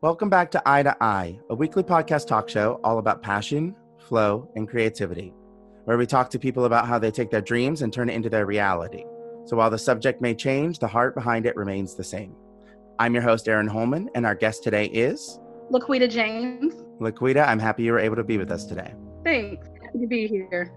Welcome back to Eye to Eye, a weekly podcast talk show all about passion, flow, and creativity, where we talk to people about how they take their dreams and turn it into their reality. So while the subject may change, the heart behind it remains the same. I'm your host, Aaron Holman, and our guest today is... Laquita James. Laquita, I'm happy you were able to be with us today. Thanks. Happy to be here.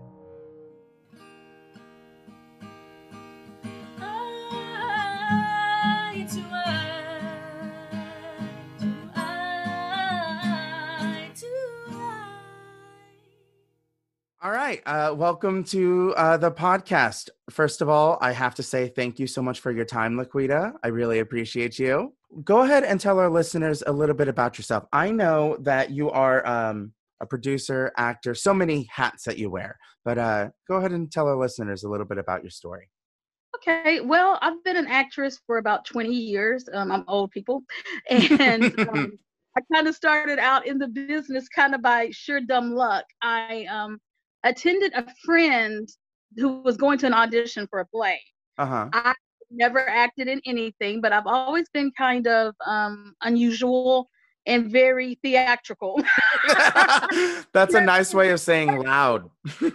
All right. Welcome to the podcast. First of all, I have to say thank you so much for your time, Laquita. I really appreciate you. Go ahead and tell our listeners a little bit about yourself. I know that you are a producer, actor, so many hats that you wear, but go ahead and tell our listeners a little bit about your story. Okay. Well, I've been an actress for about 20 years. I'm old people. And I kind of started out in the business kind of by sheer dumb luck. I attended a friend who was going to an audition for a play. I never acted in anything, but I've always been kind of unusual and very theatrical. That's a nice way of saying loud. Just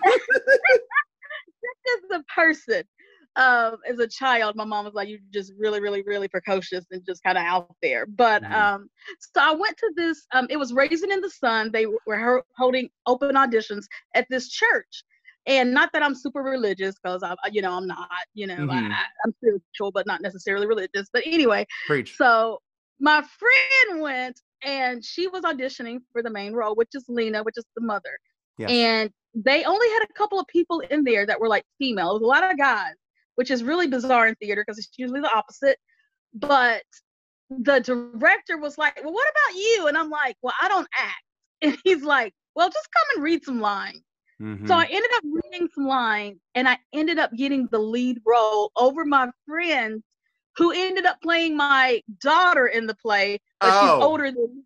as a person. As a child, my mom was like, you're just really, really, really precocious and just kind of out there. But so I went to this, it was Raising in the Sun. They were holding open auditions at this church. And not that I'm super religious, because I'm not, I'm spiritual, but not necessarily religious. But anyway, Preach. So my friend went and she was auditioning for the main role, which is Lena, which is the mother. Yes. And they only had a couple of people in there that were like female. It was a lot of guys, which is really bizarre in theater because it's usually the opposite. But the director was like, well, what about you? And I'm like, well, I don't act. And he's like, well, just come and read some lines. So I ended up reading some lines and I ended up getting the lead role over my friend who ended up playing my daughter in the play, but she's older than me.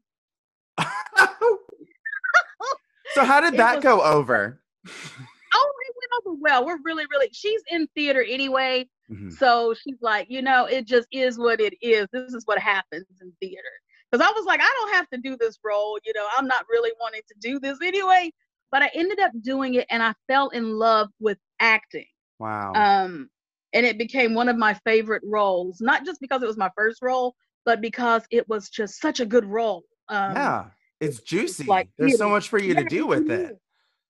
So how did that go over? Oh, it went over well. We're really, really, she's in theater anyway. So she's like, it just is what it is. This is what happens in theater. Because I was like, I don't have to do this role. I'm not really wanting to do this anyway. But I ended up doing it and I fell in love with acting. Wow. And it became one of my favorite roles, not just because it was my first role, but because it was just such a good role. Yeah, it's juicy. There's so much for you to do with it.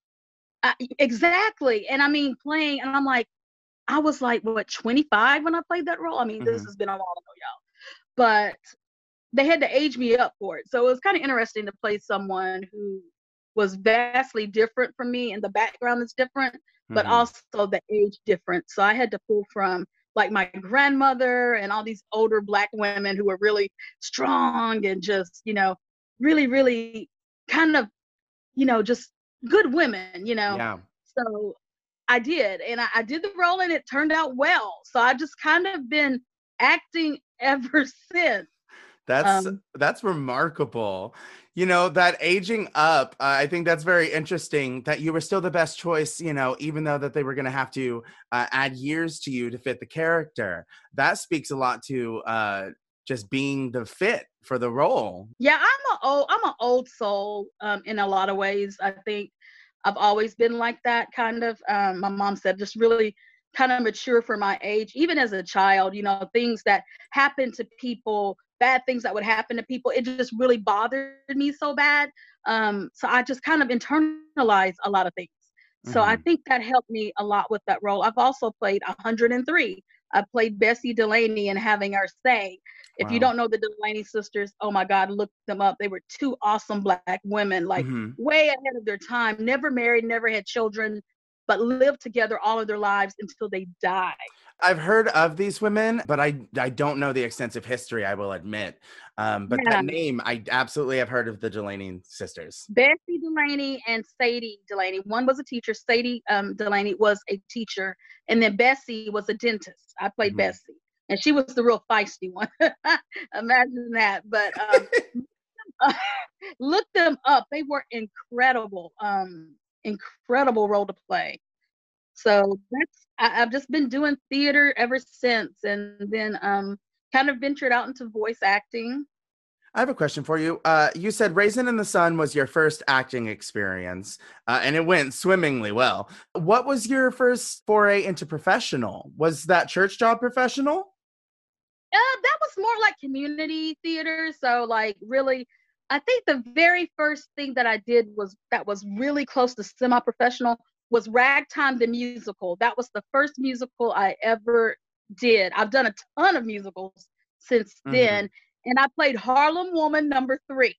Exactly. And I mean, playing, and I'm like, I was like, 25 when I played that role? I mean, this has been a while ago, y'all. But they had to age me up for it. So it was kind of interesting to play someone who was vastly different from me, and the background is different, but also the age different. So I had to pull from like my grandmother and all these older Black women who were really strong and just, really, really kind of, just good women, Yeah. So I did, and I did the role and it turned out well. So I just kind of been acting ever since. That's remarkable. That aging up, I think that's very interesting that you were still the best choice, even though that they were going to have to add years to you to fit the character. That speaks a lot to just being the fit for the role. Yeah, I'm an old soul in a lot of ways. I think I've always been like that kind of. My mom said just really kind of mature for my age, even as a child, things that happen to people, bad things that would happen to people, it just really bothered me so bad. So I just kind of internalized a lot of things. So I think that helped me a lot with that role. I've also played 103. I played Bessie Delaney in Having Our Say. If you don't know the Delaney sisters, oh my God, look them up. They were two awesome Black women, like way ahead of their time, never married, never had children, but lived together all of their lives until they died. I've heard of these women, but I don't know the extensive history, I will admit. But that name, I absolutely have heard of the Delaney sisters. Bessie Delaney and Sadie Delaney. One was a teacher. Sadie Delaney was a teacher. And then Bessie was a dentist. I played Bessie. And she was the real feisty one. Imagine that. But look them up. They were incredible. Incredible role to play. So I've just been doing theater ever since, and then kind of ventured out into voice acting. I have a question for you. You said Raisin in the Sun was your first acting experience, and it went swimmingly well. What was your first foray into professional? Was that church job professional? That was more like community theater. So like really, I think the very first thing that I did was that was really close to semi-professional was Ragtime the musical. That was the first musical I ever did. I've done a ton of musicals since Hmm. then, and I played Harlem Woman number 3.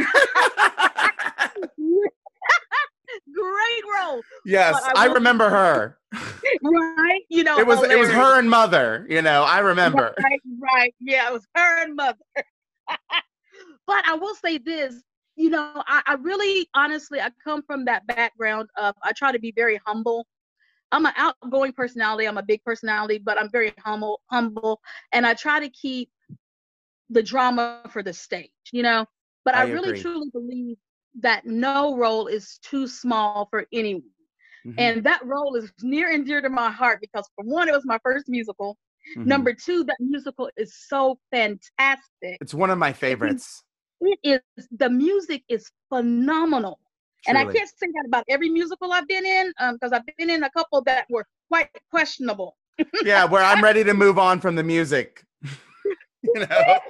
Great role. But Yes, I I will remember her. right, It was hilarious. her and Mother. I remember. Right, right. Yeah, it was her and Mother. But I will say this, I really honestly I come from that background of I try to be very humble. I'm an outgoing personality, I'm a big personality, but I'm very humble, and I try to keep the drama for the stage. But I I really agree. truly believe that no role is too small for anyone. Hmm. And that role is near and dear to my heart because, for one, it was my first musical. Hmm. Number two, that musical is so fantastic. It's one of my And favorites, it is, the music is phenomenal. And I truly. can't say that about every musical I've been in, because I've been in a couple that were quite questionable. Yeah, where I'm ready to move on from the music. you know?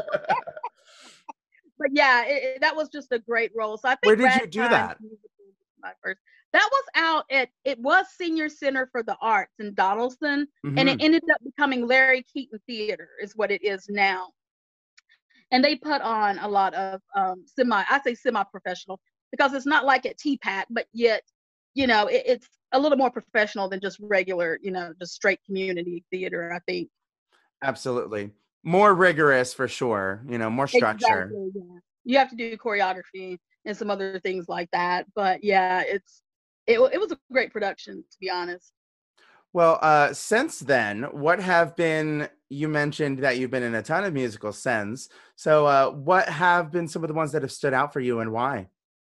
But yeah, that was just a great role. So I Where think did you do Ragtime that? musical was my first. That was out at, it was Senior Center for the Arts in Donaldson, and it Hmm. ended up becoming Larry Keaton Theater, is what it is now. And they put on a lot of I say semi-professional because it's not like at TPAC, but yet, it's a little more professional than just regular, just straight community theater, I think. Absolutely. More rigorous for sure, more structure. Exactly. Yeah. You have to do choreography and some other things like that. But yeah, it was a great production, to be honest. Well, since then, what have been, you mentioned that you've been in a ton of musicals since. So, what have been some of the ones that have stood out for you and why?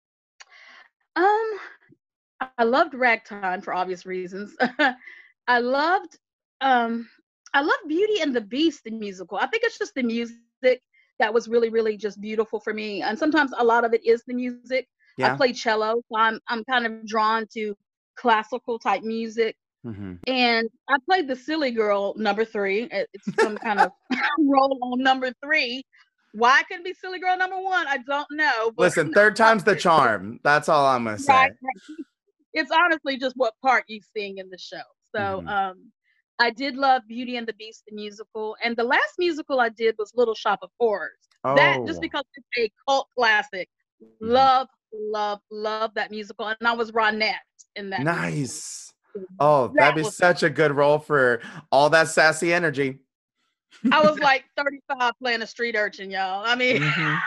Um, I loved Ragtime for obvious reasons. I loved um I loved Beauty and the Beast, the musical. I think it's just the music that was really, really just beautiful for me. And sometimes a lot of it is the music. I Yeah. play cello, so I'm kind of drawn to classical type music. Hmm. And I played the silly girl number 3. It's some kind of role on number 3. Why I couldn't be silly girl number 1, I don't know, but Listen, third time's the charm. That's all I'm gonna right, say. it's honestly just what part you sing in the show. So Hmm. I did love Beauty and the Beast the musical, and the last musical I did was Little Shop of Horrors. That just Oh, because it's a cult classic. mhm. Love, love, love that musical, and I was Ronette in that musical. Nice. Oh, that'd That be was such a good role for all that sassy energy. I was like 35 playing a street urchin, y'all. I mean, Hmm.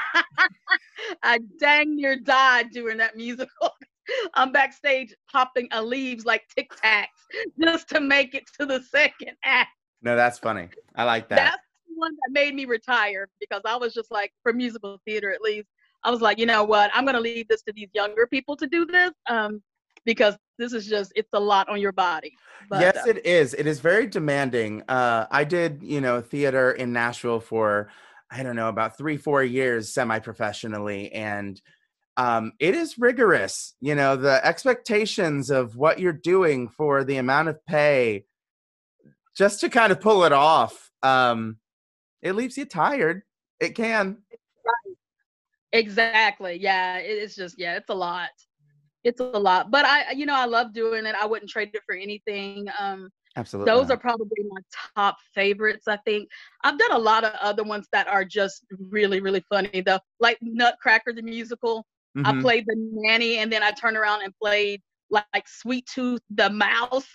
I dang near died during that musical. I'm backstage popping leaves like Tic Tacs just to make it to the second act. No, that's funny. I like that. That's the one that made me retire because I was just like, for musical theater at least, I was like, you know what? I'm going to leave this to these younger people to do this, because this is just, it's a lot on your body. But Yes, it is. It is very demanding. I did, theater in Nashville for, I don't know, about 3, 4 years semi-professionally. And it is rigorous. The expectations of what you're doing for the amount of pay just to kind of pull it off. It leaves you tired. It can. exactly. Yeah. It's just, yeah, it's a lot. It's a lot. But I love doing it. I wouldn't trade it for anything. Absolutely Those are not. probably my top favorites, I think. I've done a lot of other ones that are just really, really funny, though. Like Nutcracker, the musical. I Hmm. played the nanny, and then I turned around and played like Sweet Tooth, the mouse.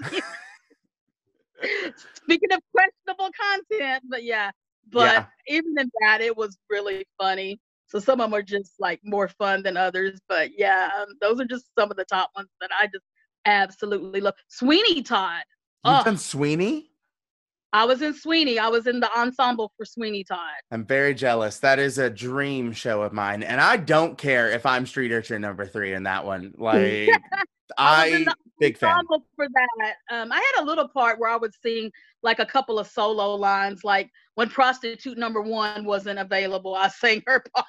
Speaking of questionable content, but yeah. But Yeah, even in that, it was really funny. So some of them are just like more fun than others. But yeah, those are just some of the top ones that I just absolutely love. Sweeney Todd. you've Oh, done Sweeney. I was in Sweeney. I was in the ensemble for Sweeney Todd. I'm very jealous. That is a dream show of mine, and I don't care if I'm street urchin number 3 in that one. Like I was in the I Big fan. For that. I had a little part where I would sing like a couple of solo lines, like when prostitute number one wasn't available, I sang her part.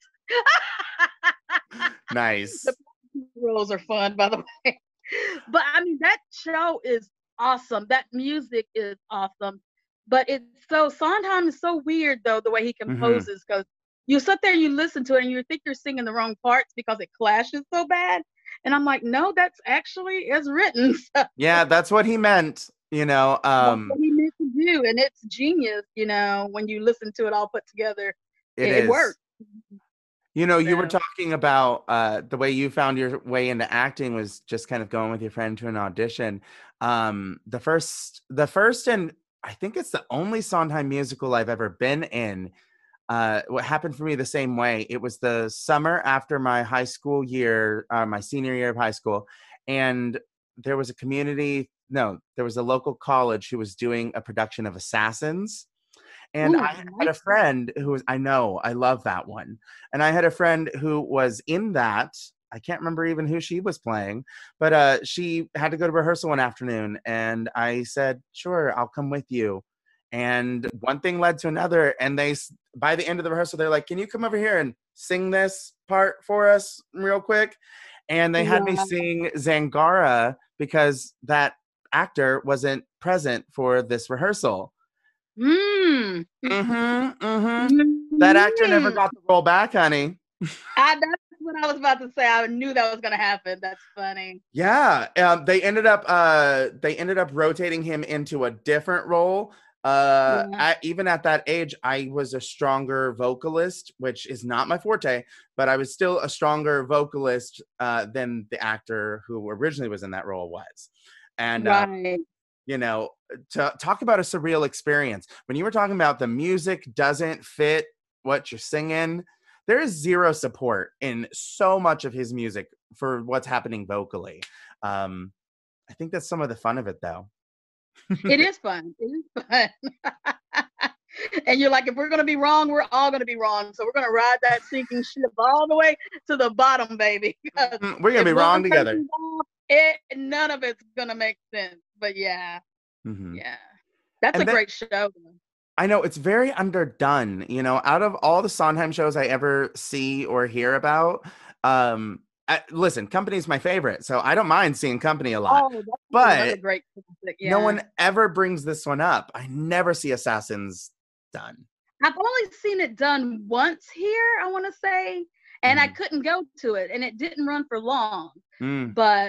Nice. The rules are fun, by the way. But I mean, that show is awesome. That music is awesome. But it's so Sondheim is so weird though, the way he composes, because you sit there and you listen to it and you think you're singing the wrong parts because it clashes so bad. And I'm like, no, that's actually as written. Yeah, that's what he meant, That's what he meant to do. And it's genius, when you listen to it all put together. It works. You were talking about the way you found your way into acting was just kind of going with your friend to an audition. The first, and I think it's the only Sondheim musical I've ever been in. What happened for me the same way. It was the summer after my high school year, my senior year of high school, and there was a local college who was doing a production of Assassins. And I had a friend I love that one. And I had a friend who was in that. I can't remember even who she was playing, but she had to go to rehearsal one afternoon. And I said, sure, I'll come with you. And one thing led to another. And by the end of the rehearsal, they're like, can you come over here and sing this part for us real quick? And they had me sing Zangara because that actor wasn't present for this rehearsal. That actor never got the role back, honey. That's what I was about to say. I knew that was going to happen. That's funny. Yeah, they ended up rotating him into a different role. Even at that age, I was a stronger vocalist, which is not my forte, but I was still a stronger vocalist than the actor who originally was in that role was. And to talk about a surreal experience. When you were talking about the music doesn't fit what you're singing, there is zero support in so much of his music for what's happening vocally. I think that's some of the fun of it, though. It is fun. It is fun. And you're like, if we're going to be wrong, we're all going to be wrong. So we're going to ride that sinking ship all the way to the bottom, baby. We're going to be wrong together. None of it's going to make sense. But yeah. Yeah. That's a great show. I know, it's very underdone. Out of all the Sondheim shows I ever see or hear about, listen, Company's my favorite, so I don't mind seeing Company a lot. But great classic, no one ever brings this one up. I never see Assassins done. I've only seen it done once here, I want to say, and I couldn't go to it, and it didn't run for long. But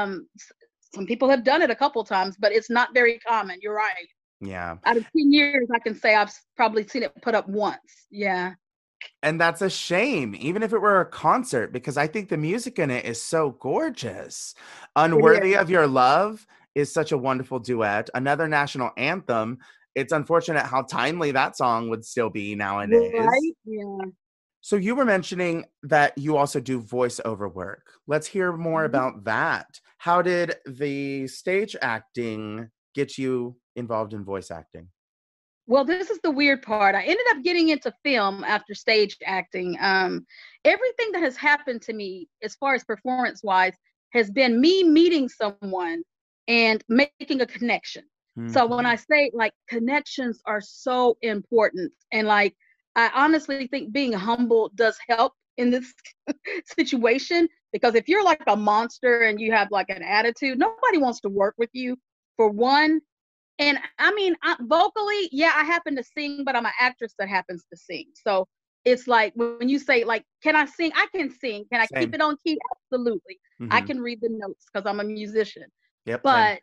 some people have done it a couple times, but it's not very common. You're right. Yeah. Out of 10 years, I can say I've probably seen it put up once. Yeah. And that's a shame, even if it were a concert, because I think the music in it is so gorgeous. Unworthy of Your Love is such a wonderful duet. Another national anthem. It's unfortunate how timely that song would still be nowadays. Right? Yeah. So you were mentioning that you also do voiceover work. Let's hear more about that. How did the stage acting get you involved in voice acting? Well, this is the weird part. I ended up getting into film after stage acting. Everything that has happened to me, as far as performance-wise, has been me meeting someone and making a connection. So when I say, like, connections are so important, and like, I honestly think being humble does help in this situation, because if you're like a monster and you have like an attitude, nobody wants to work with you, for one. And I mean, vocally, I happen to sing, but I'm an actress that happens to sing. So it's like when you say, like, can I sing? I can sing. Can I keep it on key? Absolutely. I can read the notes because I'm a musician. Yep, but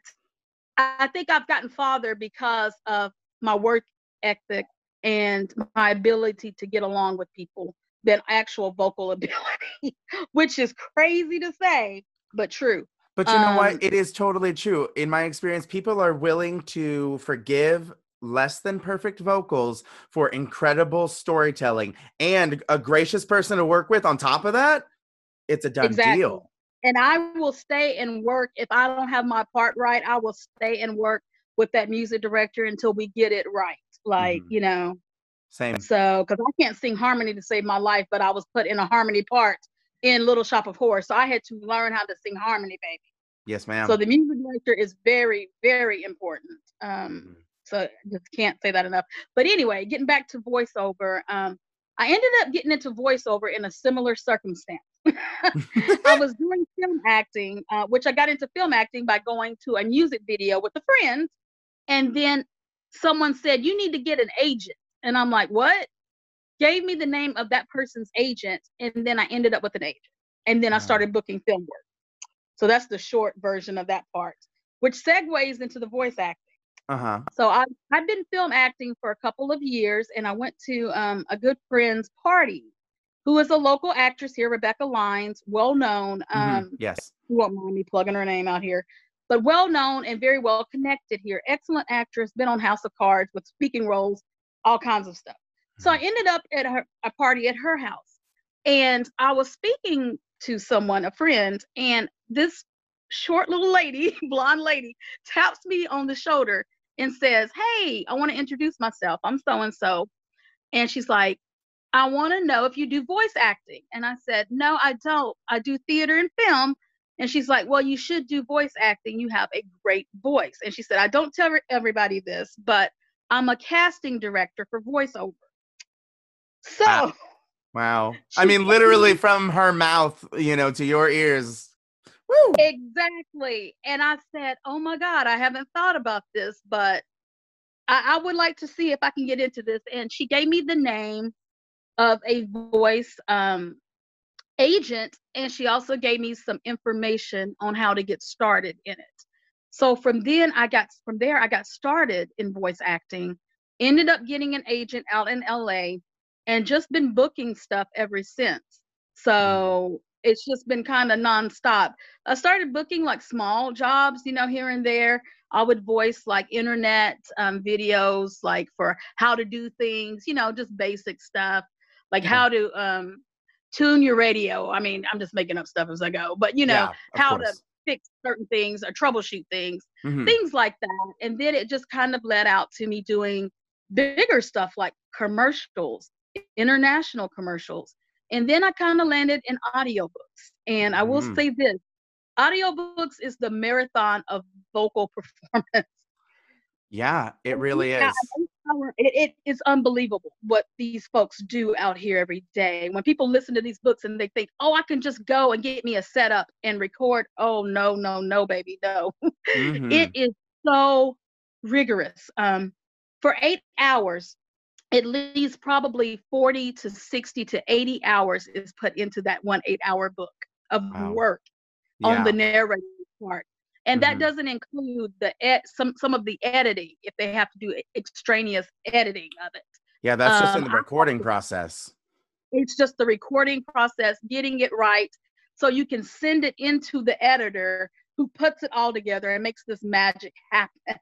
I think I've gotten farther because of my work ethic and my ability to get along with people than actual vocal ability, which is crazy to say, but true. But you know what? It is totally true. In my experience, people are willing to forgive less than perfect vocals for incredible storytelling, and a gracious person to work with on top of that. It's a done deal. And I will stay and work. If I don't have my part right, I will stay and work with that music director until we get it right. Like, Same. So, because I can't sing harmony to save my life, but I was put in a harmony part in Little Shop of Horrors. So I had to learn how to sing harmony, baby. Yes, ma'am. So the music director is very, very important. So just can't say that enough. But anyway, getting back to voiceover, I ended up getting into voiceover in a similar circumstance. I was doing film acting, which I got into film acting by going to a music video with a friend. And then someone said, you need to get an agent. And I'm like, what? Gave me the name of that person's agent. And then I ended up with an agent. And then I started booking film work. So that's the short version of that part, which segues into the voice acting. So I've been film acting for a couple of years, and I went to a good friend's party, who is a local actress here, Rebecca Lines, well known. Yes. You won't mind me plugging her name out here, but well known and very well connected here. Excellent actress, been on House of Cards with speaking roles, all kinds of stuff. So I ended up at a party at her house, and I was speaking to someone, a friend, and this short little lady, blonde lady, taps me on the shoulder and says, hey, I want to introduce myself. I'm so-and-so. And she's like, I want to know if you do voice acting. And I said, no, I don't. I do theater and film. And she's like, well, you should do voice acting. You have a great voice. And she said, I don't tell everybody this, but I'm a casting director for voiceover. So wow. I mean, literally from her mouth, to your ears. Woo! Exactly. And I said, oh my God, I haven't thought about this, but I would like to see if I can get into this. And she gave me the name of a voice agent, and she also gave me some information on how to get started in it. So from there I got started in voice acting, ended up getting an agent out in LA, and just been booking stuff ever since. So it's just been kind of nonstop. I started booking like small jobs, here and there. I would voice like internet videos, like for how to do things, just basic stuff, like how to tune your radio. I mean, I'm just making up stuff as I go, but how to fix certain things or troubleshoot things, things like that. And then it just kind of led out to me doing bigger stuff like commercials, international commercials. And then I kind of landed in audiobooks. And I will say this, audiobooks is the marathon of vocal performance. Yeah, it really is. It is unbelievable what these folks do out here every day. When people listen to these books and they think, oh, I can just go and get me a setup and record. Oh, no, baby, no. It is so rigorous. For 8 hours, at least probably 40 to 60 to 80 hours is put into that 1 8-hour book of work on the narrative part. And that doesn't include some of the editing, if they have to do extraneous editing of it. Yeah, that's just in the recording process. It's just the recording process, getting it right, so you can send it into the editor, who puts it all together and makes this magic happen.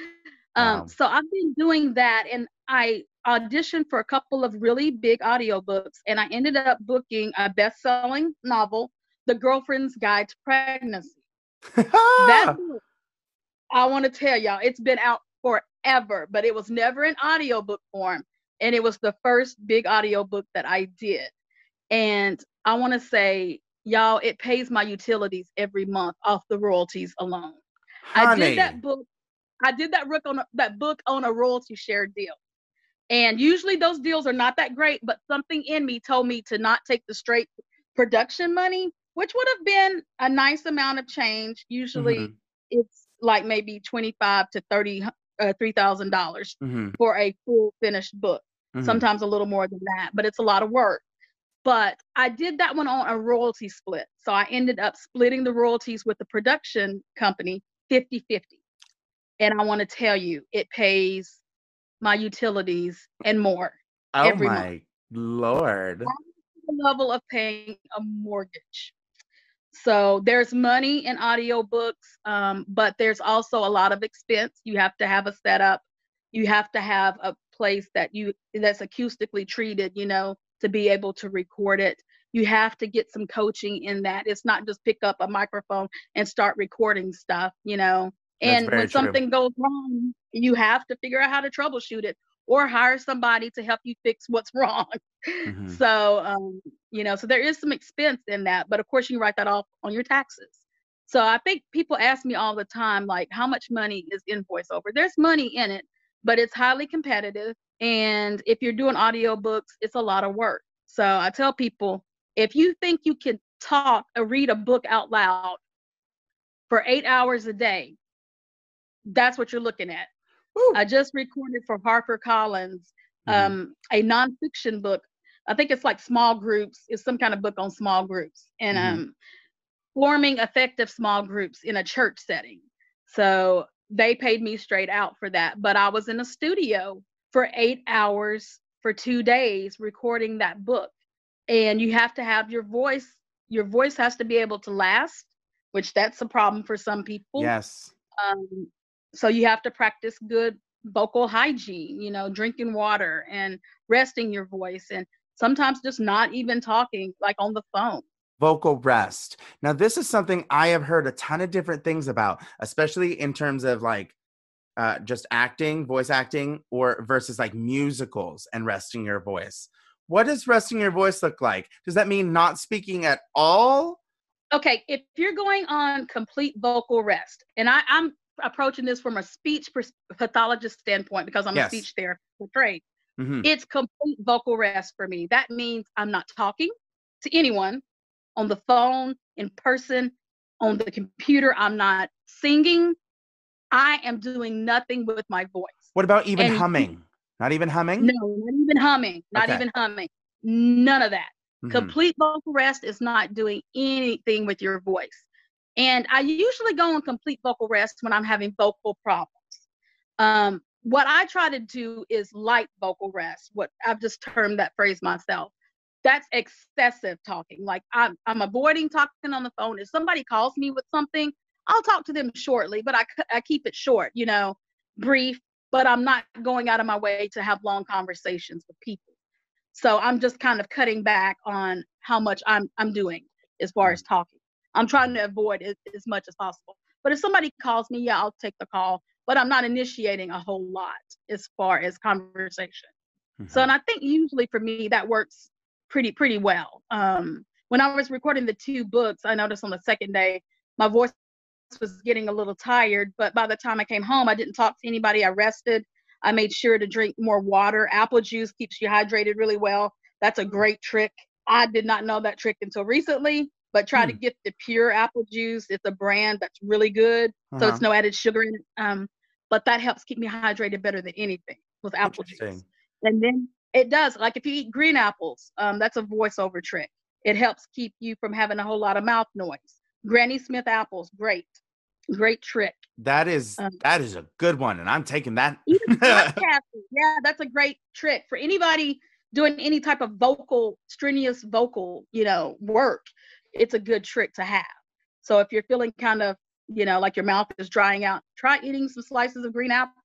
So I've been doing that, and I auditioned for a couple of really big audiobooks, and I ended up booking a best-selling novel, The Girlfriend's Guide to Pregnancy. That book, I want to tell y'all, it's been out forever, but it was never in audiobook form, and it was the first big audiobook that I did. And I want to say, y'all, it pays my utilities every month off the royalties alone. Honey. I did that book on a royalty share deal. And usually those deals are not that great, but something in me told me to not take the straight production money, which would have been a nice amount of change. Usually it's like maybe $25,000 to $33,000 for a full finished book. Sometimes a little more than that, but it's a lot of work. But I did that one on a royalty split. So I ended up splitting the royalties with the production company 50-50. And I want to tell you, it pays my utilities and more every month. Oh my Lord. That's the level of paying a mortgage. So there's money in audiobooks, but there's also a lot of expense. You have to have a setup. You have to have a place that's acoustically treated, to be able to record it. You have to get some coaching in that. It's not just pick up a microphone and start recording stuff, And when something goes wrong, you have to figure out how to troubleshoot it or hire somebody to help you fix what's wrong. So, so there is some expense in that, but of course you can write that off on your taxes. So I think people ask me all the time, like, how much money is in voiceover? There's money in it, but it's highly competitive. And if you're doing audiobooks, it's a lot of work. So I tell people, if you think you can talk or read a book out loud for 8 hours a day, that's what you're looking at. Woo. I just recorded for HarperCollins a nonfiction book. I think it's like small groups. It's some kind of book on small groups and forming effective small groups in a church setting. So they paid me straight out for that. But I was in a studio for 8 hours for 2 days recording that book. And you have to have your voice. Your voice has to be able to last, which that's a problem for some people. Yes. So you have to practice good vocal hygiene, drinking water and resting your voice, and sometimes just not even talking, like on the phone. Vocal rest. Now, this is something I have heard a ton of different things about, especially in terms of like just acting, voice acting, or versus like musicals and resting your voice. What does resting your voice look like? Does that mean not speaking at all? Okay, if you're going on complete vocal rest, and I'm approaching this from a speech pathologist standpoint because I'm a speech therapist for trade, it's complete vocal rest for me. That means I'm not talking to anyone on the phone, in person, on the computer. I'm not singing. I am doing nothing with my voice. What about even humming? Not even humming? No, not even humming. Not even humming. None of that. Complete vocal rest is not doing anything with your voice. And I usually go on complete vocal rest when I'm having vocal problems. What I try to do is light vocal rest. What I've just termed that phrase myself. That's excessive talking. Like I'm avoiding talking on the phone. If somebody calls me with something, I'll talk to them shortly, but I keep it short, brief, but I'm not going out of my way to have long conversations with people. So I'm just kind of cutting back on how much I'm doing as far as talking. I'm trying to avoid it as much as possible. But if somebody calls me, yeah, I'll take the call, but I'm not initiating a whole lot as far as conversation. So, and I think usually for me, that works pretty well. When I was recording the 2 books, I noticed on the second day, my voice was getting a little tired, but by the time I came home, I didn't talk to anybody. I rested. I made sure to drink more water. Apple juice keeps you hydrated really well. That's a great trick. I did not know that trick until recently, but try to get the pure apple juice. It's a brand that's really good, so it's no added sugar in it. But that helps keep me hydrated better than anything with apple juice. And then it does, like if you eat green apples, that's a voiceover trick. It helps keep you from having a whole lot of mouth noise. Granny Smith apples, great trick. That is a good one, and I'm taking that. Even podcasting, yeah, that's a great trick for anybody doing any type of strenuous vocal, work. It's a good trick to have. So if you're feeling kind of, like your mouth is drying out, try eating some slices of green apples.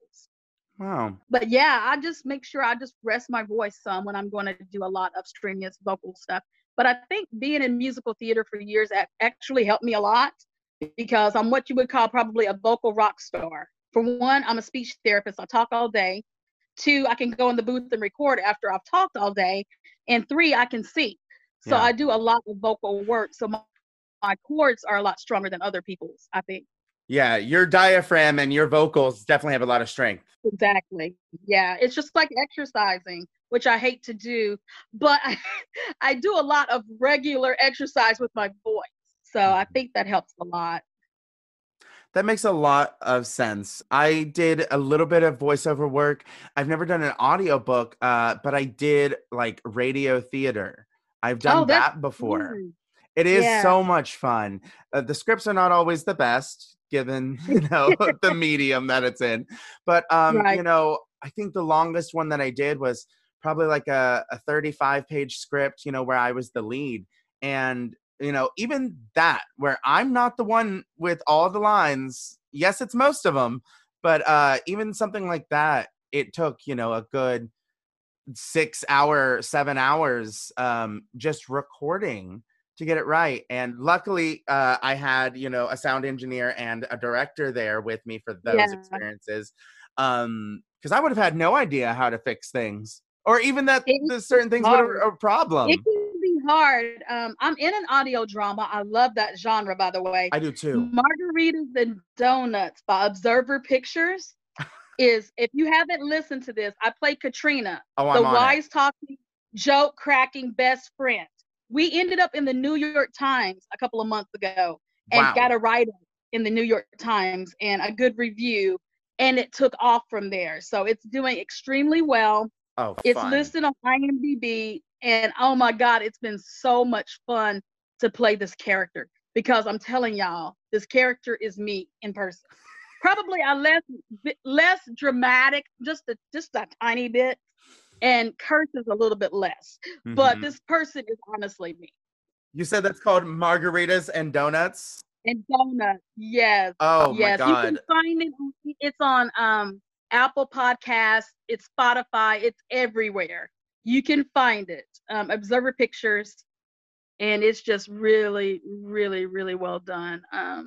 Wow. But yeah, I just make sure I just rest my voice some when I'm going to do a lot of strenuous vocal stuff. But I think being in musical theater for years actually helped me a lot, because I'm what you would call probably a vocal rock star. For one, I'm a speech therapist. I talk all day. 2, I can go in the booth and record after I've talked all day. And 3, I can sing. So I do a lot of vocal work. So my chords are a lot stronger than other people's, I think. Yeah, your diaphragm and your vocals definitely have a lot of strength. Exactly. Yeah, it's just like exercising, which I hate to do, but I do a lot of regular exercise with my voice. So I think that helps a lot. That makes a lot of sense. I did a little bit of voiceover work. I've never done an audiobook, but I did like radio theater. I've done that before. Fun. It is so much fun. The scripts are not always the best, given, the medium that it's in. But, I think the longest one that I did was probably like a 35-page script, where I was the lead. And even that, where I'm not the one with all the lines, yes, it's most of them, but even something like that, it took, a good 7 hours just recording to get it right. And luckily, I had, a sound engineer and a director there with me for those experiences, because I would have had no idea how to fix things. Or even that the certain things were a problem. It can be hard. I'm in an audio drama. I love that genre, by the way. I do too. Margaritas and Donuts by Observer Pictures is, if you haven't listened to this, I play Katrina, Oh, the I'm on it. wise talking, joke cracking best friend. We ended up in the New York Times a couple of months ago and Wow. got a write-up in the New York Times and a good review, and it took off from there. So it's doing extremely well. Oh, It's fun. listed on IMDb, and oh my God, it's been so much fun to play this character, because I'm telling y'all, this character is me in person. Probably a less dramatic, just a tiny bit, and curses a little bit less. But this person is honestly me. You said that's called Margaritas and Donuts? And Donuts, yes. Oh yes. my God. You can find it. It's on Apple Podcasts, it's Spotify, it's everywhere. You can find it. Observer Pictures, and it's just really, really, really well done.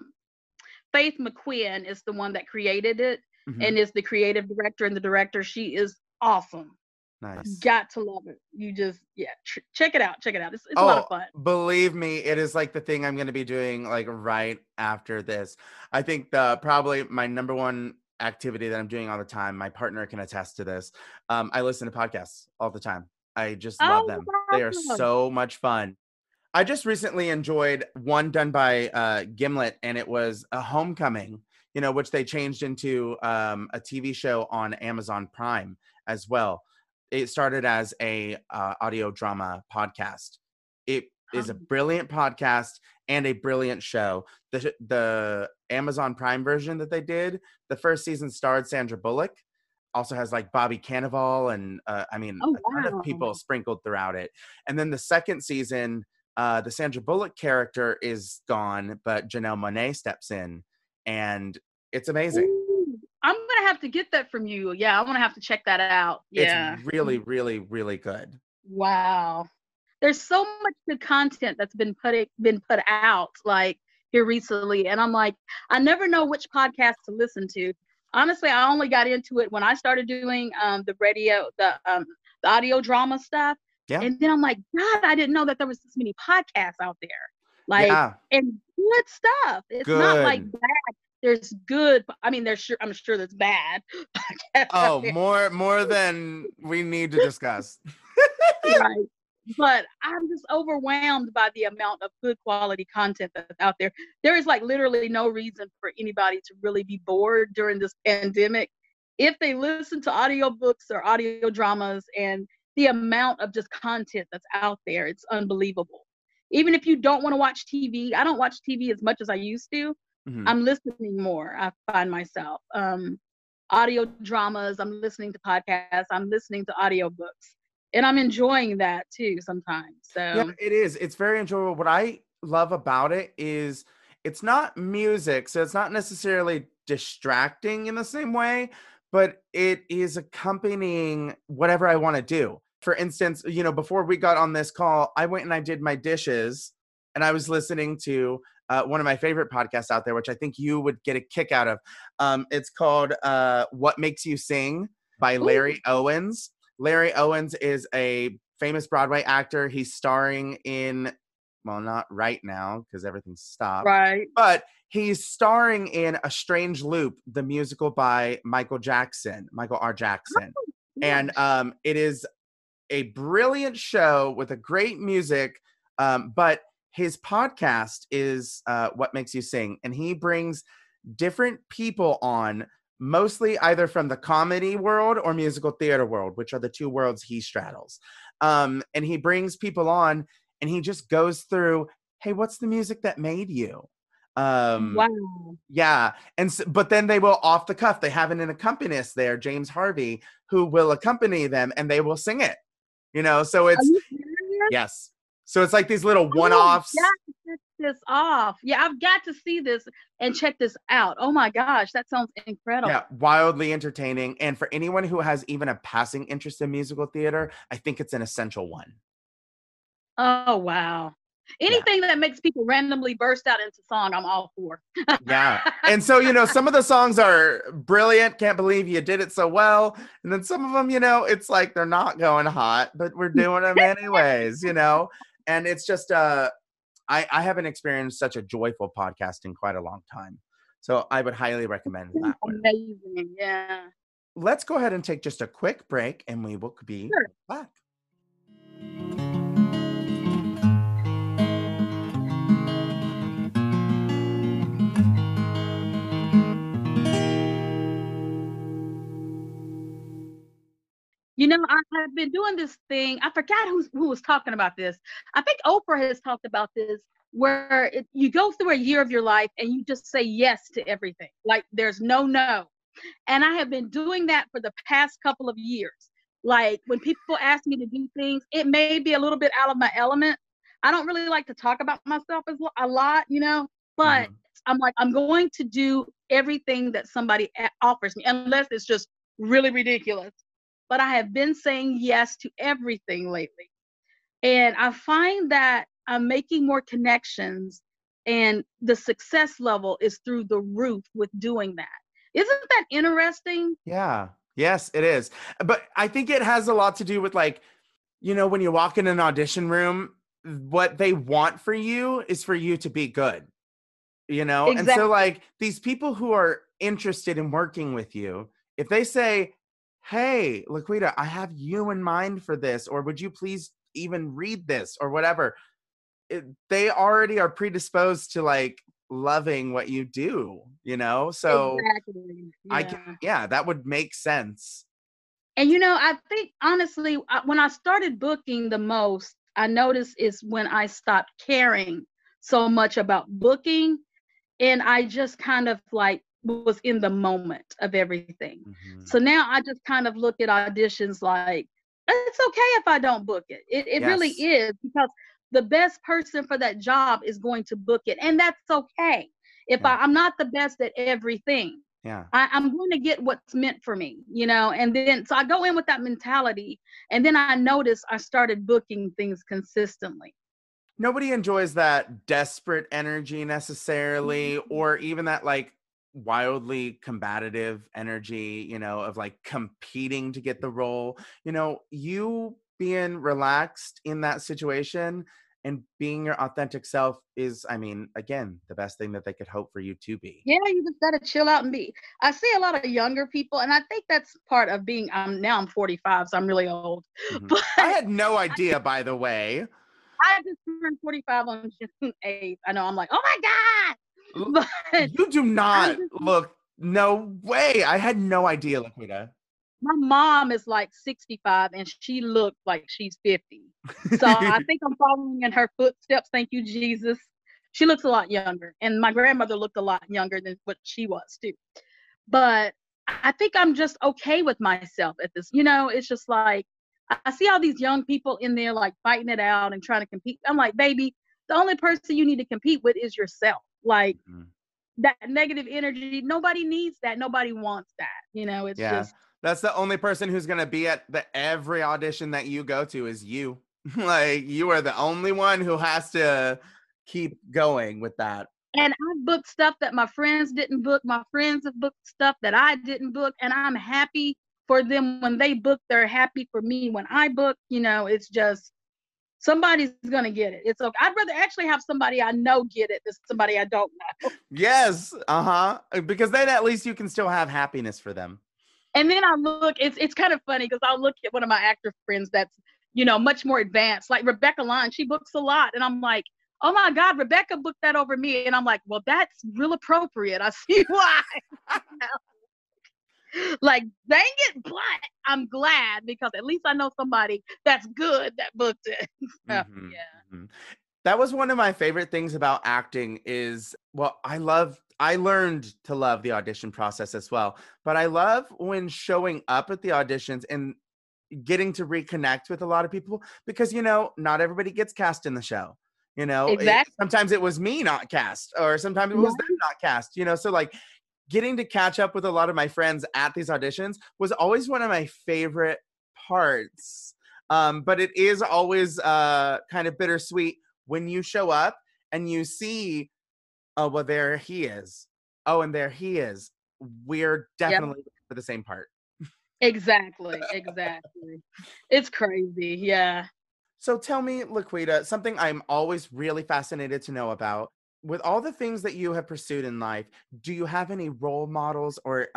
Faith McQuinn is the one that created it and is the creative director and the director. She is awesome. Nice. Got to love it. You just, check it out. Check it out. It's a lot of fun. Believe me, it is like the thing I'm going to be doing like right after this. I think probably my number one activity that I'm doing all the time, my partner can attest to this. I listen to podcasts all the time. I just love them. They are so much fun. I just recently enjoyed one done by Gimlet, and it was A Homecoming, which they changed into a TV show on Amazon Prime as well. It started as a audio drama podcast. It is a brilliant podcast and a brilliant show. The Amazon Prime version that they did, the first season starred Sandra Bullock. Also has like Bobby Cannavale and a ton of people sprinkled throughout it. And then the second season, the Sandra Bullock character is gone, but Janelle Monáe steps in, and it's amazing. Ooh, I'm gonna have to get that from you. Yeah, I'm gonna have to check that out. Yeah, it's really, really, really good. Wow, there's so much good content that's been put out like here recently, and I'm like, I never know which podcast to listen to. Honestly, I only got into it when I started doing the audio drama stuff. Yeah. And then I'm like, God, I didn't know that there was this many podcasts out there. Like, and good stuff. It's not like bad. There's good. I mean, I'm sure there's bad. Oh, more than we need to discuss. Right. But I'm just overwhelmed by the amount of good quality content that's out there. There is like literally no reason for anybody to really be bored during this pandemic if they listen to audiobooks or audio dramas, and the amount of just content that's out there, it's unbelievable. Even if you don't want to watch TV, I don't watch TV as much as I used to. I'm listening more. I find myself audio dramas. I'm listening to podcasts. I'm listening to audiobooks. And I'm enjoying that too sometimes. So yeah, it is. It's very enjoyable. What I love about it is it's not music, so it's not necessarily distracting in the same way, but it is accompanying whatever I want to do. For instance, before we got on this call, I went and I did my dishes, and I was listening to one of my favorite podcasts out there, which I think you would get a kick out of. It's called What Makes You Sing by Larry Owens. Larry Owens is a famous Broadway actor. He's starring in, well, not right now because everything's stopped. Right. But he's starring in A Strange Loop, the musical by Michael R. Jackson. Oh, yeah. And it is a brilliant show with a great music. But his podcast is What Makes You Sing. And he brings different people on, mostly either from the comedy world or musical theater world, which are the two worlds he straddles. And he brings people on and he just goes through, hey, what's the music that made you? Wow. Yeah. But then they will off the cuff, they have an accompanist there, James Harvey, who will accompany them and they will sing it, so it's, yes. So it's like these little one-offs. Check this off. Yeah, I've got to see this and check this out. Oh my gosh, that sounds incredible. Yeah, wildly entertaining. And for anyone who has even a passing interest in musical theater, I think it's an essential one. Oh, wow. Anything that makes people randomly burst out into song, I'm all for. Yeah. And so, some of the songs are brilliant. Can't believe you did it so well. And then some of them, it's like they're not going hot, but we're doing them anyways, And it's just I haven't experienced such a joyful podcast in quite a long time. So I would highly recommend that one. Amazing. Yeah. Let's go ahead and take just a quick break and we will be Sure. back. You know, I have been doing this thing. I forgot who was talking about this. I think Oprah has talked about this, where you go through a year of your life and you just say yes to everything. Like there's no. And I have been doing that for the past couple of years. Like when people ask me to do things, it may be a little bit out of my element. I don't really like to talk about myself a lot, you know, but I'm like, I'm going to do everything that somebody offers me, unless it's just really ridiculous. But I have been saying yes to everything lately. And I find that I'm making more connections, and the success level is through the roof with doing that. Isn't that interesting? Yeah. Yes, it is. But I think it has a lot to do with like, when you walk in an audition room, what they want for you is for you to be good, And so Exactly. like these people who are interested in working with you, if they say, "Hey, Laquita, I have you in mind for this," or "Would you please even read this," or whatever, they already are predisposed to like loving what you do, So Exactly. Yeah. that would make sense. And I think honestly, when I started booking the most, I noticed is when I stopped caring so much about booking, and I just kind of like was in the moment of everything. Mhm. So now I just kind of look at auditions like it's okay if I don't book it. It really Yes. is, because the best person for that job is going to book it, and that's okay. If Yeah. I'm not the best at everything, Yeah. I'm going to get what's meant for me, and then so I go in with that mentality, and then I notice I started booking things consistently. Nobody enjoys that desperate energy necessarily, Mhm. or even that like wildly combative energy, of like competing to get the role. You being relaxed in that situation and being your authentic self is, I mean, again, the best thing that they could hope for you to be. Yeah, you just gotta chill out and be. I see a lot of younger people, and I think that's part of being. Now I'm 45, so I'm really old. Mhm. But I had no idea, by the way. I just turned 45 on June 8th. I know I'm like, oh my L- God. But You do I'm not just look, no way. I had no idea, Laquita. my mom is like 65 and she looks like she's 50. So I think I'm following in her footsteps. Thank you, Jesus. She looks a lot younger. And my grandmother looked a lot younger than what she was too. But I think I'm just okay with myself at this. It's just like I see all these young people in there like fighting it out and trying to compete. I'm like, baby, the only person you need to compete with is yourself. Like Mhm. that negative energy, nobody needs that. Nobody wants that. It's Yeah. just That's the only person who's going to be at every audition that you go to is you. Like you are the only one who has to keep going with that. and I've booked stuff that my friends didn't book. My friends have booked stuff that I didn't book, and I'm happy for them when they book. They're happy for me when I book. It's just somebody's gonna get it. It's okay. I'd rather actually have somebody I know get it than somebody I don't know. Yes. Uh-huh. Because then at least you can still have happiness for them. And then I look. It's kind of funny because I'll look at one of my actor friends that's much more advanced, like Rebecca Line. She books a lot, and I'm like, oh my God, Rebecca booked that over me, and I'm like, well, that's real appropriate. I see why. Like, dang it, but I'm glad because at least I know somebody that's good that booked it. So, Mhm, yeah. mhm. That was one of my favorite things about acting is, well, I learned to love the audition process as well. But I love when showing up at the auditions and getting to reconnect with a lot of people because, not everybody gets cast in the show. Exactly. Sometimes it was me not cast, or sometimes it was them Right. not cast, so like getting to catch up with a lot of my friends at these auditions was always one of my favorite parts. But it is always kind of bittersweet when you show up and you see, oh, well, there he is. Oh, and there he is. We're Yep. definitely for the same part. Exactly. Exactly. It's crazy. Yeah. So tell me, Laquita, something I'm always really fascinated to know about. With all the things that you have pursued in life, do you have any role models or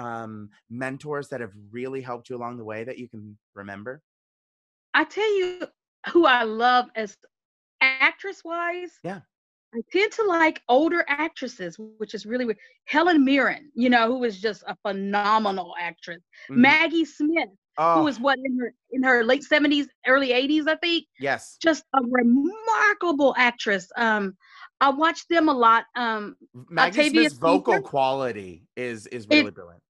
mentors that have really helped you along the way that you can remember? I tell you who I love as actress wise. Yeah. I tend to like older actresses, which is really weird. Helen Mirren, you know, who is just a phenomenal actress. Hmm. Maggie Smith, who Oh, is what in her late 70s, early 80s, I think. yes. Just a remarkable actress. I watch them a lot. Maggie Octavia Smith's Spencer. vocal quality is It really brilliant.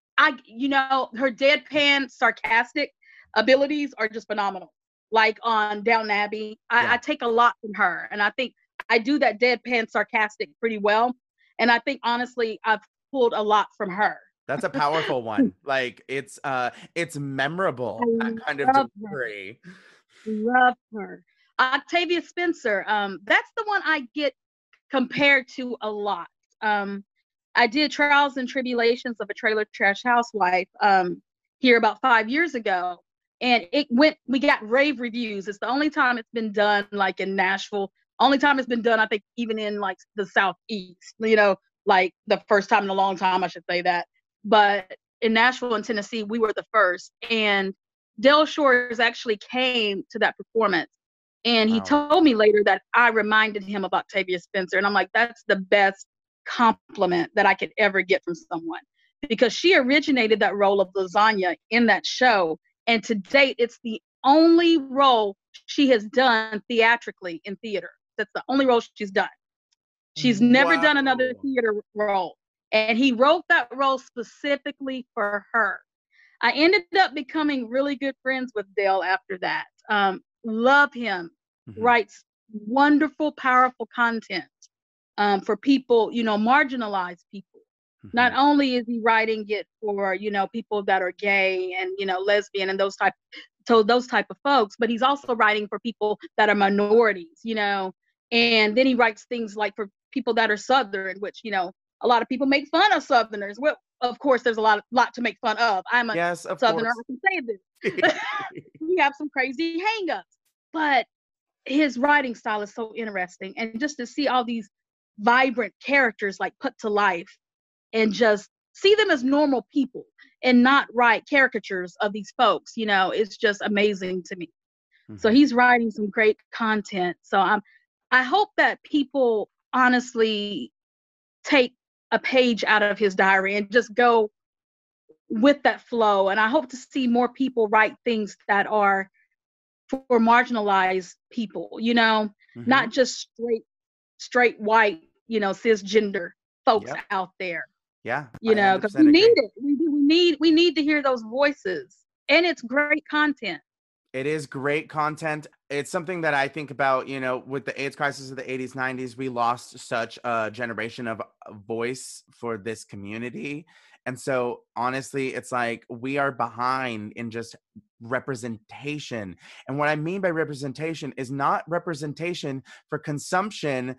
you know, her deadpan, sarcastic abilities are just phenomenal. Like on Downton Abbey, I Yeah. take a lot from her, and I think I do that deadpan, sarcastic pretty well. And I think honestly, I've pulled a lot from her. That's a powerful one. Like it's I memorable, that kind of love her. delivery. Love her. Octavia Spencer. That's the one I get compared to a lot. Um, I did Trials and Tribulations of a Trailer Trash Housewife here about 5 years ago, and we got rave reviews. It's the only time it's been done like in Nashville. Only time it's been done, I think, even in like the Southeast. You know, like the first time in a long time, I should say that. But in Nashville and Tennessee, we were the first, and Del Shores actually came to that performance. And he Wow. told me later that I reminded him of Octavia Spencer. And I'm like, that's the best compliment that I could ever get from someone, because she originated that role of lasagna in that show. And to date, it's the only role she has done theatrically in theater. That's the only role she's done. She's never done another Whoa. theater role. And he wrote that role specifically for her. I ended up becoming really good friends with Dale after that. Love him. Mhm, Writes wonderful, powerful content for people, you know, marginalized people. Not mhm. only is he writing it for, you know, people that are gay and, you know, lesbian and those type of folks, but he's also writing for people that are minorities, you know. And then he writes things like for people that are Southern, which, you know, a lot of people make fun of Southerners. Well, of course, there's a lot to make fun of. I'm a Yes, of Southerner, course. I can say this. We have some crazy hangups, but his writing style is so interesting, and just to see all these vibrant characters like put to life and just see them as normal people and not write caricatures of these folks, you know, it's just amazing to me. So Mhm. he's writing some great content. So I hope that people honestly take a page out of his diary and just go with that flow. And I hope to see more people write things that are for marginalized people, you know, Mhm. not just straight white, you know, cisgender folks Yep. out there, Yeah, you I know, because we 100% need agree. it. We need to hear those voices, and it's great content. It is great content. It's something that I think about, with the AIDS crisis of the 80s, 90s, we lost such a generation of voice for this community. And so, honestly, it's like we are behind in just representation. And what I mean by representation is not representation for consumption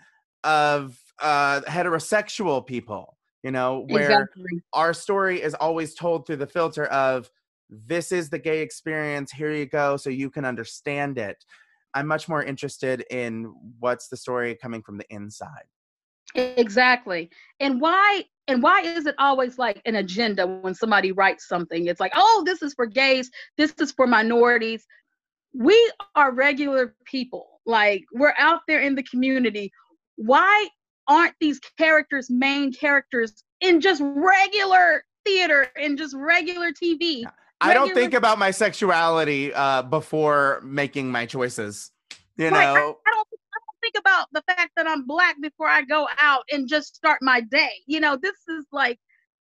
of heterosexual people, where Exactly. our story is always told through the filter of this is the gay experience. Here you go, so you can understand it. I'm much more interested in what's the story coming from the inside. Exactly. And why is it always like an agenda when somebody writes something? It's like, oh, this is for gays, this is for minorities. We are regular people. Like, we're out there in the community. Why aren't these characters main characters in just regular theater and just regular TV? Yeah. I don't Regular, think about my sexuality before making my choices. You right? know, I don't think about the fact that I'm black before I go out and just start my day. You know, this is like,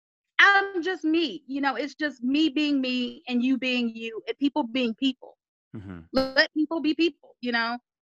I'm just me. You know, it's just me being me and you being you and people being people. Mhm. Let people be people, you know?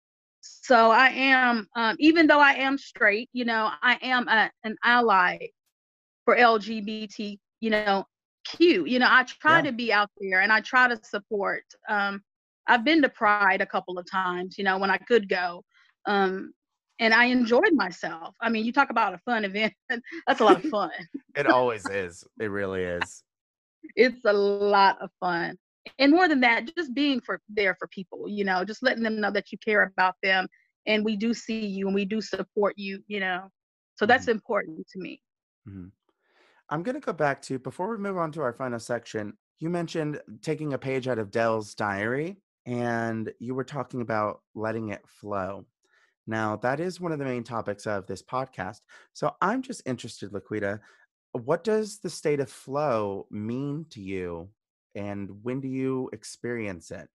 So I am, even though I am straight, you know, I am an ally for LGBT, you know, Q. You know, I try Yeah. to be out there and I try to support. I've been to Pride a couple of times, you know, when I could go. Um, and I enjoyed myself. I mean, you talk about a fun event, that's a lot of fun. It always is. It really is. It's a lot of fun. And more than that, just being there for people, just letting them know that you care about them, and we do see you and we do support you. So that's Mhm. important to me. Mhm. I'm going to go back to, before we move on to our final section, you mentioned taking a page out of Dell's diary, and you were talking about letting it flow. Now, that is one of the main topics of this podcast. So I'm just interested, Laquita, what does the state of flow mean to you, and when do you experience it?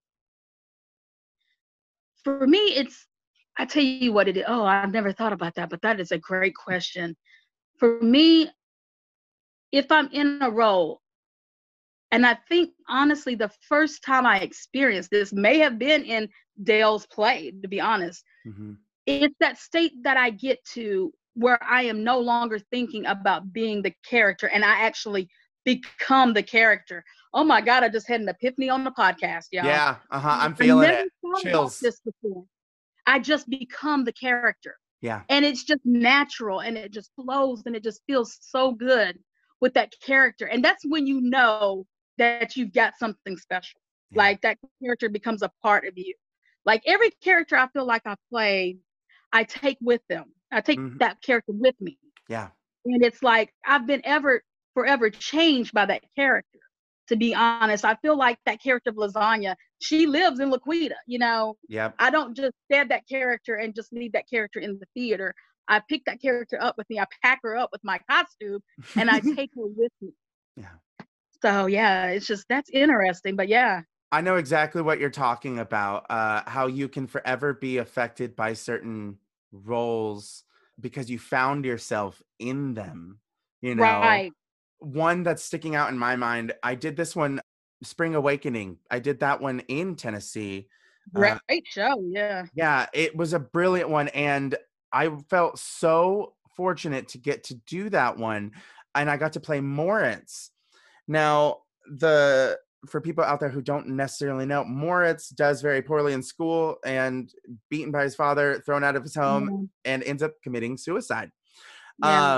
For me, I tell you what it is. Oh, I've never thought about that, but that is a great question. For me, if I'm in a role, and I think honestly, the first time I experienced this may have been in Dale's play, to be honest. Mm-hmm. It's that state that I get to where I am no longer thinking about being the character and I actually become the character. Oh my God, I just had an epiphany on the podcast, y'all. Yeah, I'm I feeling never it. thought about Chills. this before. I just become the character. Yeah. And it's just natural and it just flows and it just feels so good with that character. And that's when you know that you've got something special. Yeah. Like that character becomes a part of you. Like every character I feel like I play, I take with them. I take Mm-hmm. that character with me. Yeah. And it's like I've been forever changed by that character. To be honest, I feel like that character of Lasagna, she lives in Laquita. Yep. I don't just stab that character and just leave that character in the theater. I pick that character up with me. I pack her up with my costume and I take her with me. Yeah. So yeah, it's just, that's interesting. But yeah. I know exactly what you're talking about, how you can forever be affected by certain roles because you found yourself in them. Right. One that's sticking out in my mind, I did this one, Spring Awakening. I did that one in Tennessee. Great show. Yeah. Yeah, it was a brilliant one. And I felt so fortunate to get to do that one. And I got to play Moritz. Now, for people out there who don't necessarily know, Moritz does very poorly in school and beaten by his father, thrown out of his home, Yeah. and ends up committing suicide. Yeah.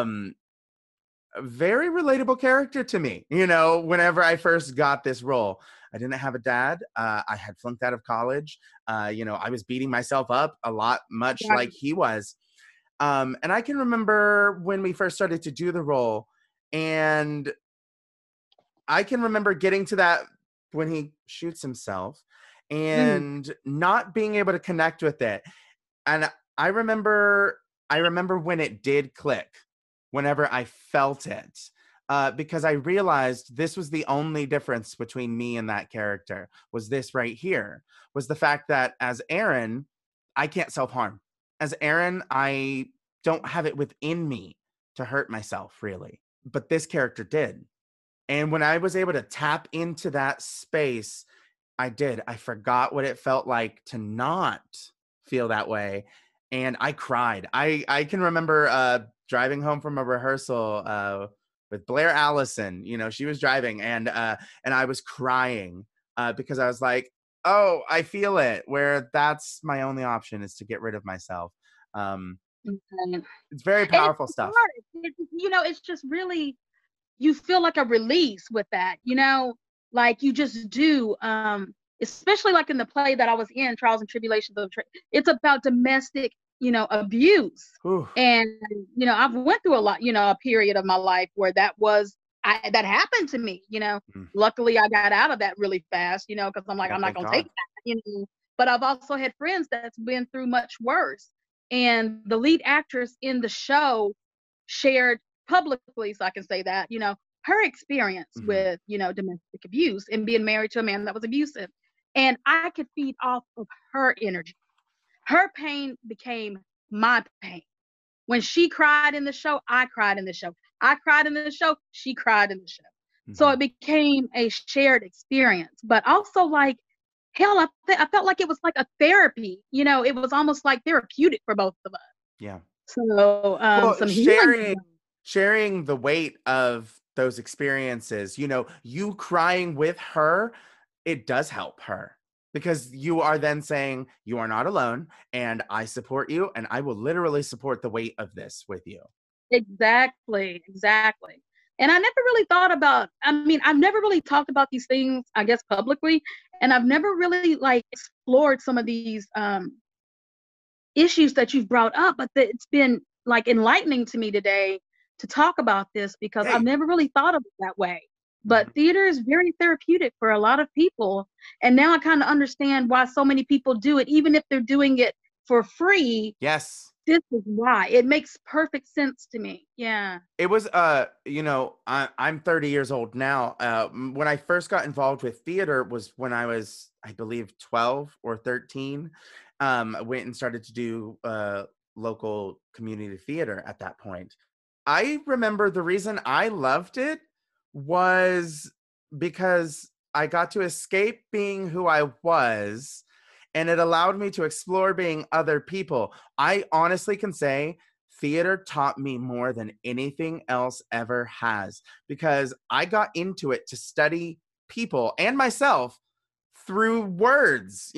A very relatable character to me. Whenever I first got this role, I didn't have a dad. I had flunked out of college. I was beating myself up a lot, much Right. like he was. And I can remember when we first started to do the role, and I can remember getting to that when he shoots himself Mm. and not being able to connect with it. And I remember when it did click, whenever I felt it, because I realized this was the only difference between me and that character, was this right here, was the fact that as Aaron, I can't self-harm. As Aaron, I don't have it within me to hurt myself, really. But this character did. And when I was able to tap into that space, I did. I forgot what it felt like to not feel that way. And I cried. I can remember driving home from a rehearsal with Blair Allison. She was driving, and I was crying because I was like, oh, I feel it, where that's my only option, is to get rid of myself. Okay. It's very And it's powerful stuff. hard. It's just really, you feel like a release with that. Like you just do. Especially like in the play that I was in, Trials and Tribulations of it's about domestic, abuse. Whew. And I've went through a lot, a period of my life where that happened to me. Luckily I got out of that really fast, because I'm like, Yeah, I'm not thank gonna God. take that. But I've also had friends that's been through much worse. And the lead actress in the show shared publicly, so I can say that, her experience Mhm. with, domestic abuse and being married to a man that was abusive. And I could feed off of her energy. Her pain became my pain. When she cried in the show, I cried in the show. I cried in the show, she cried in the show. So Mhm. it became a shared experience. But also, like, hell, I felt like it was like a therapy. It was almost like therapeutic for both of us. Yeah. So Well, some healing. sharing the weight of those experiences, you crying with her, it does help her, because you are then saying, you are not alone, and I support you, and I will literally support the weight of this with you. Exactly. And I never really thought about, I mean, I've never really talked about these things, I guess, publicly. And I've never really like explored some of these issues that you've brought up, but it's been like enlightening to me today to talk about this because I've Hey. never really thought of it that way. But Mhm. theater is very therapeutic for a lot of people. And now I kind of understand why so many people do it, even if they're doing it for free. Yes. This is why. It makes perfect sense to me. Yeah. It was, I'm 30 years old now. When I first got involved with theater was when I was, I believe, 12 or 13. I went and started to do local community theater at that point. I remember the reason I loved it was because I got to escape being who I was, and it allowed me to explore being other people. I honestly can say theater taught me more than anything else ever has, because I got into it to study people and myself through words.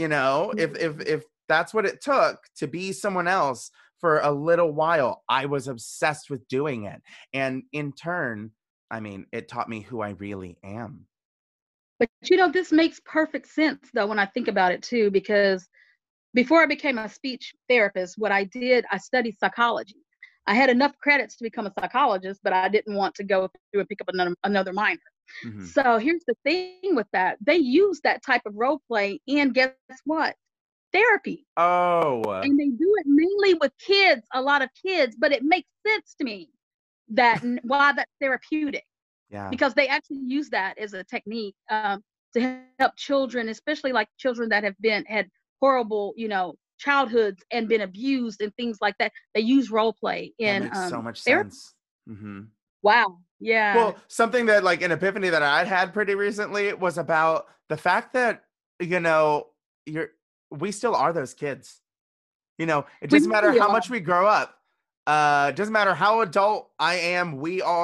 If that's what it took to be someone else for a little while, I was obsessed with doing it. And in turn, I mean, it taught me who I really am. But this makes perfect sense though when I think about it too, because before I became a speech therapist, what I did, I studied psychology. I had enough credits to become a psychologist, but I didn't want to go through and pick up another minor. Mhm. So here's the thing with that. They use that type of role play in, guess what? Therapy. Oh, And they do it mainly with kids, a lot of kids, but it makes sense to me that why that's therapeutic, yeah. because they actually use that as a technique to help children, especially like children that have had horrible, childhoods and been abused and things like that. They use role play That in makes so much therapy. sense. Mhm. Wow. Yeah. Well, something that, like, an epiphany that I had pretty recently was about the fact that, you know, you're we still are those kids. It We doesn't matter really how are. much we grow up. It doesn't matter how adult I am,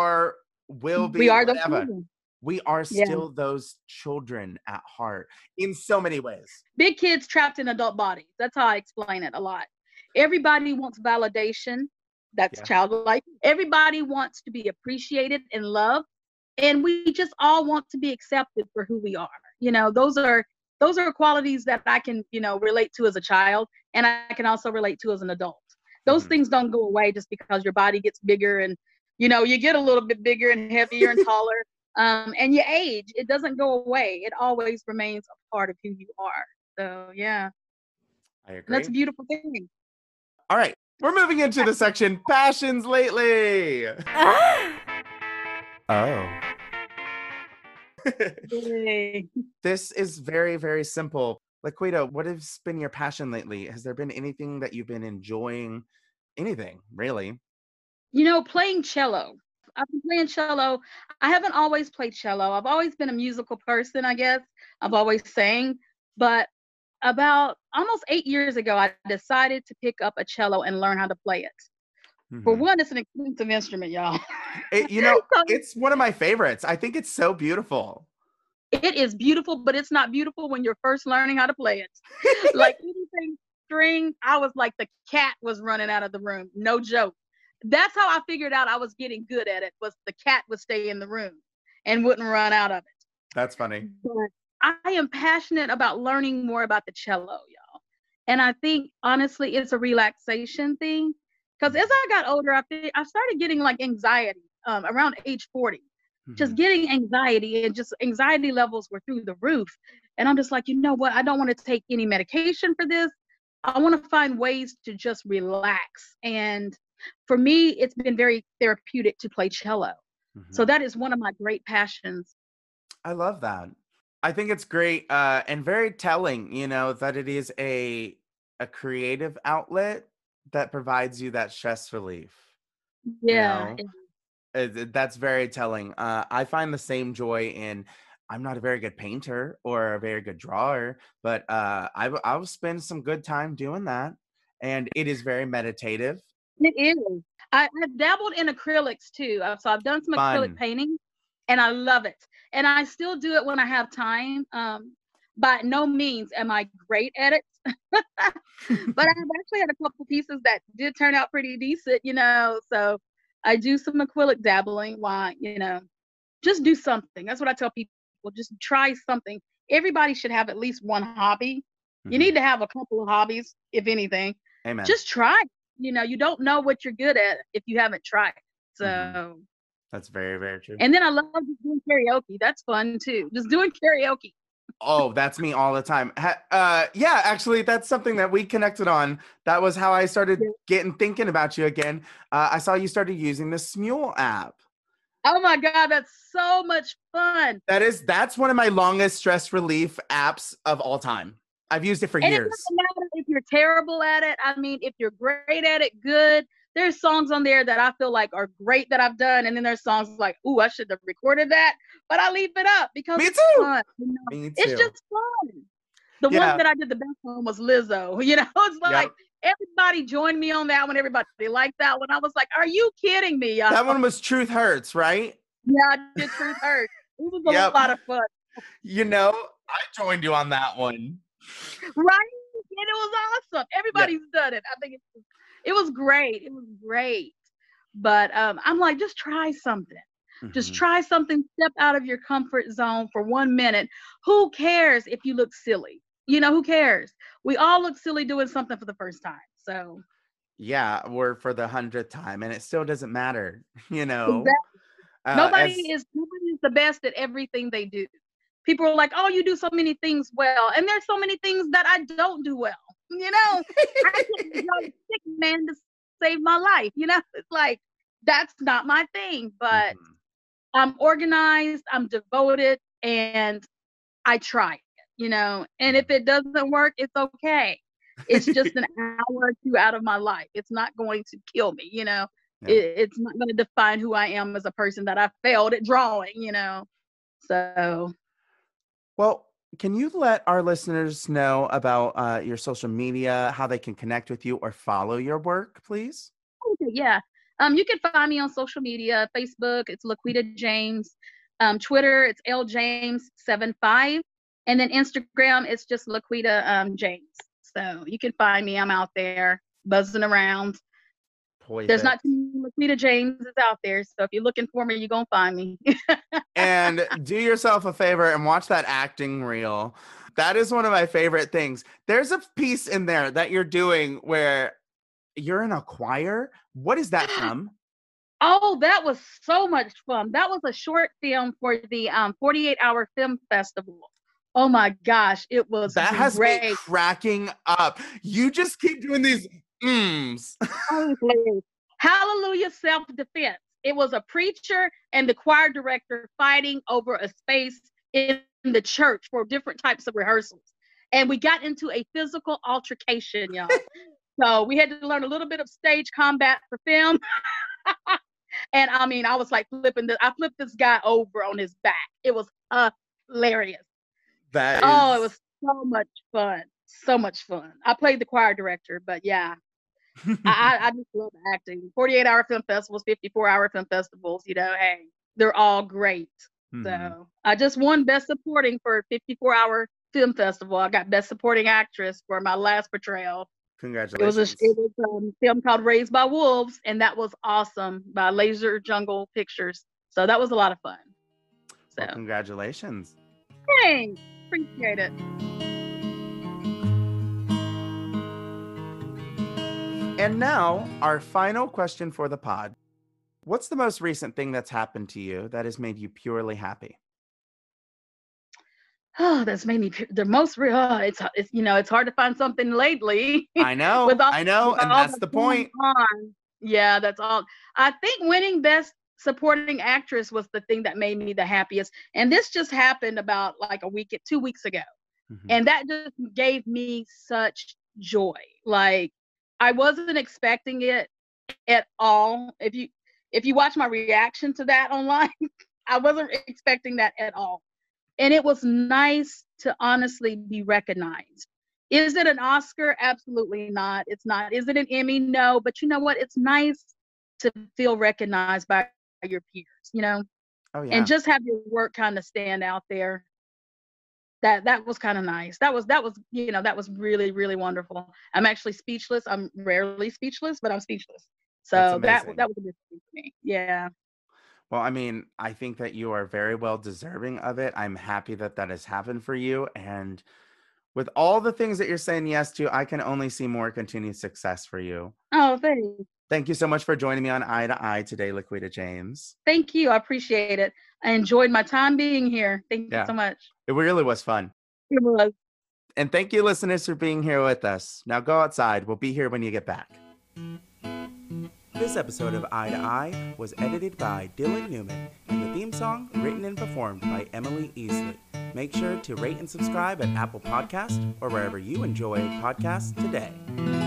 will We be, are those whatever. children. We are Yeah. still those children at heart in so many ways. Big kids trapped in adult bodies. That's how I explain it a lot. Everybody wants validation. That's Yeah. childlike. Everybody wants to be appreciated and loved. And we just all want to be accepted for who we are. Those are qualities that I can, relate to as a child, and I can also relate to as an adult. Those Mhm. things don't go away just because your body gets bigger and you get a little bit bigger and heavier and taller. And you age. It doesn't go away. It always remains a part of who you are. So yeah, I and that's a agree. beautiful thing. All right. We're moving into the section passions lately. Oh. Yay. This is very, very simple. Laquita, what has been your passion lately? Has there been anything that you've been enjoying? Anything, really? Playing cello. I've been playing cello. I haven't always played cello. I've always been a musical person, I guess. I've always sang. But about almost 8 years ago, I decided to pick up a cello and learn how to play it. For Mhm. one, it's an expensive instrument, y'all. So It's one of my favorites. I think it's so beautiful. it is beautiful, but it's not beautiful when you're first learning how to play it. Like anything string, I was like the cat was running out of the room. No joke. That's how I figured out I was getting good at it, was the cat would stay in the room and wouldn't run out of it. That's funny. But I am passionate about learning more about the cello, y'all. And I think honestly it's a relaxation thing. Because as I got older, I started getting like anxiety around age 40. Just Mhm. getting anxiety, and just anxiety levels were through the roof. And I'm just like, you know what? I don't want to take any medication for this. I want to find ways to just relax. And for me, it's been very therapeutic to play cello. So Mhm. that is one of my great passions. I love that. I think it's great, and very telling, that it is a creative outlet that provides you that stress relief. You Yeah. know, that's very telling. I find the same joy in. I'm not a very good painter or a very good drawer, but I'll spend some good time doing that, and it is very meditative, It is. I've dabbled in acrylics too. So I've done some acrylic fun. painting and I love it. And I still do it when I have time. By no means am I great at it, but I've actually had a couple pieces that did turn out pretty decent. So I do some acrylic dabbling. Why, just do something. That's what I tell people. Just try something. Everybody should have at least one hobby. You Mhm. need to have a couple of hobbies, if anything. Amen. Just try. You don't know what you're good at if you haven't tried. Mhm. So, That's very, very true. and then I love just doing karaoke. That's fun too. Just doing karaoke. Oh, that's me all the time. Yeah, actually, that's something that we connected on. That was how I started Yeah. getting thinking about you again. I saw you started using the Smule app. Oh my God, that's so much fun. That's one of my longest stress relief apps of all time. I've used it for And it years. doesn't matter if you're terrible at it. I mean, if you're great at it, good. There's songs on there that I feel like are great that I've done, and then there's songs like, "Ooh, I should have recorded that," but I leave it up because Me it's too. fun. Me It's too. just fun. The one Yeah. that I did the best on was Lizzo. It's like Yep. everybody joined me on that one. Everybody liked that one. I was like, "Are you kidding me, y'all?" That one was Truth Hurts, right? Yeah, I did Truth Hurt. It was a Yep. lot of fun. I joined you on that one. Right? And it was awesome. Yeah. Everybody's done it. I think it was great. It was great. But I'm like, just try something. Just Mhm. try something. Step out of your comfort zone for 1 minute. Who cares if you look silly? Who cares? We all look silly doing something for the first time. So Yeah, we're for the 100th time, and it still doesn't matter, exactly. as Nobody is the best at everything they do. People are like, "Oh, you do so many things well," and there's so many things that I don't do well. I couldn't drive a sick man to save my life. It's like that's not my thing. But Mhm. I'm organized, I'm devoted, and I try it. And if it doesn't work, it's okay. It's just an hour or two out of my life. It's not going to kill me. Yeah. It's not going to define who I am as a person that I failed at drawing. So Well, can you let our listeners know about your social media, how they can connect with you or follow your work, please? okay, yeah. You can find me on social media, Facebook, it's Laquita James. Twitter, it's ljames75. And then Instagram, it's just Laquita James. So you can find me. I'm out there buzzing around. There's not Perfect. too many Laquita James is out there. So if you're looking for me, you're going to find me. And do yourself a favor and watch that acting reel. That is one of my favorite things. There's a piece in there that you're doing where you're in a choir. What is that from? Oh, that was so much fun. That was a short film for the 48-hour film festival. Oh my gosh, it was That has me great. cracking up. You just keep doing these mms. Honestly, Hallelujah Self Defense. It was a preacher and the choir director fighting over a space in the church for different types of rehearsals. And we got into a physical altercation, y'all. So we had to learn a little bit of stage combat for film. And I mean, I was like I flipped this guy over on his back. It was hilarious. That Oh, it is. was so much fun. So much fun. I played the choir director, but yeah, I just love acting. 48-hour film festivals, 54-hour film festivals, hey, they're all great. Mhm. So I just won Best Supporting for 54-hour film festival. I got Best Supporting Actress for my last portrayal. Congratulations. A film called Raised by Wolves, and that was awesome by Laser Jungle Pictures. So that was a lot of fun. So Well, congratulations. thanks, appreciate it. And now, our final question for the pod. What's the most recent thing that's happened to you that has made you purely happy? Oh, that's made me the most real. It's hard to find something lately I know, I know, with and all that's that's the going point. on. Yeah, that's all. I think winning Best Supporting Actress was the thing that made me the happiest, and this just happened about like 2 weeks ago, Mhm. and that just gave me such joy. Like I wasn't expecting it at all. If you watch my reaction to that online, I wasn't expecting that at all. And it was nice to honestly be recognized. Is it an Oscar? Absolutely not. It's not. Is it an Emmy? No. But you know what? It's nice to feel recognized by your peers, Oh, and yeah. just have your work kind of stand out there. That was kind of nice. That was really, really wonderful. I'm actually speechless. I'm rarely speechless, but I'm speechless. That's So that amazing. was a big thing for me. Yeah. Well, I mean, I think that you are very well deserving of it. I'm happy that that has happened for you. And with all the things that you're saying yes to, I can only see more continued success for you. Oh, thanks. Thank you so much for joining me on Eye to Eye today, Laquita James. Thank you. I appreciate it. I enjoyed my time being here. Thank you Yeah, so much. it really was fun. It was. And thank you, listeners, for being here with us. Now go outside. We'll be here when you get back. This episode of Eye to Eye was edited by Dylan Newman, and the theme song written and performed by Emily Easley. Make sure to rate and subscribe at Apple Podcasts or wherever you enjoy podcasts today.